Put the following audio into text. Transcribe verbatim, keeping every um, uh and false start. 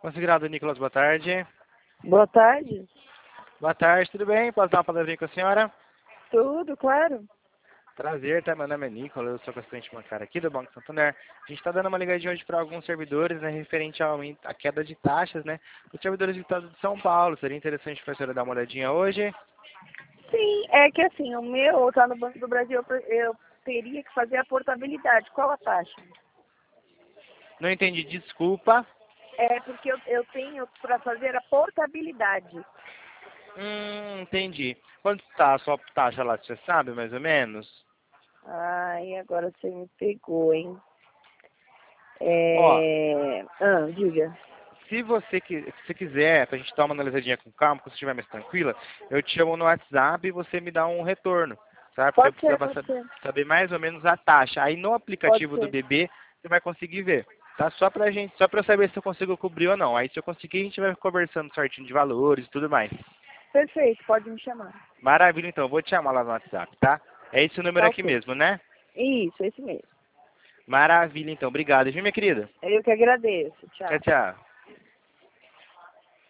Considerado Nicolas, boa tarde. Boa tarde. Boa tarde, tudo bem? Posso dar uma palavrinha com a senhora? Tudo, claro. Prazer, tá? Meu nome é Nicolas, eu sou assistente bancário aqui do Banco Santander. A gente está dando uma ligadinha hoje para alguns servidores, né, referente ao aumento- à queda de taxas, né, dos servidores do estado de São Paulo. Seria interessante para a senhora dar uma olhadinha hoje? Sim, é que assim, o meu tá no Banco do Brasil, eu, pre- eu teria que fazer a portabilidade. Qual a taxa? Não entendi, desculpa. É porque eu, eu tenho para fazer a portabilidade. Hum, entendi. Quanto está a sua taxa lá, você sabe, mais ou menos? Ai, agora você me pegou, hein? Ó, É... Ah, diga. se você, qui- se você quiser, pra gente dar uma analisadinha com calma, quando você estiver mais tranquila, eu te chamo no WhatsApp e você me dá um retorno, sabe? Porque eu Pode ser, precisava pode sa- ser. saber mais ou menos a taxa. Aí no Pode aplicativo do ser. B B você vai conseguir ver, tá? Só pra gente, só pra eu saber se eu consigo cobrir ou não. Aí se eu conseguir, a gente vai conversando certinho de valores e tudo mais. Perfeito, pode me chamar. Maravilha, então, eu vou te chamar lá no WhatsApp, tá? É esse o número Tá aqui ok. mesmo, né? Isso, esse mesmo. Maravilha, então. Obrigado, viu, minha querida? Eu que agradeço. Tchau, Tchau. tchau.